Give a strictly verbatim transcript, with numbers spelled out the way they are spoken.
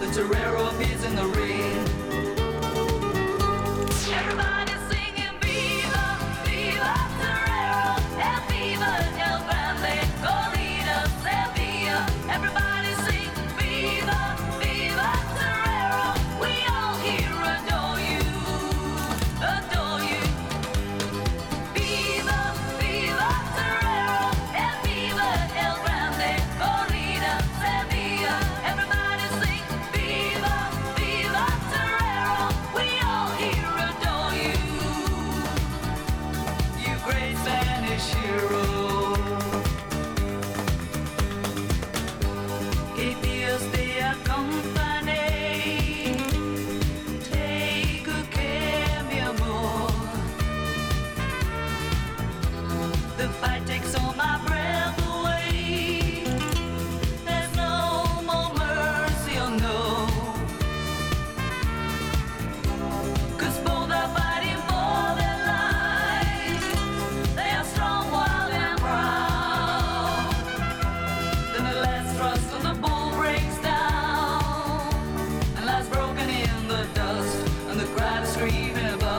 Torero appears in the ring. Everybody's singing Viva, Viva Torero, El Viva, El Grande, Corrida, Sevilla. Everybody sing Viva, Viva Torero. We all here adore you, adore you. Viva, Viva Torero, El Viva, El Grande, Corrida, Sevilla. Everybody sing Viva, Viva Torero. We all here adore you, you great Spanish hero. Que Dios te acompañe. Take good care, mi amor. The fight takes all my breath away. There's no more mercy, oh no. 'Cause both are fighting for their lives. They are strong, wild and proud. Then the last thrust of the bull breaks down and lies broken in the dust, and the crowd is screaming above.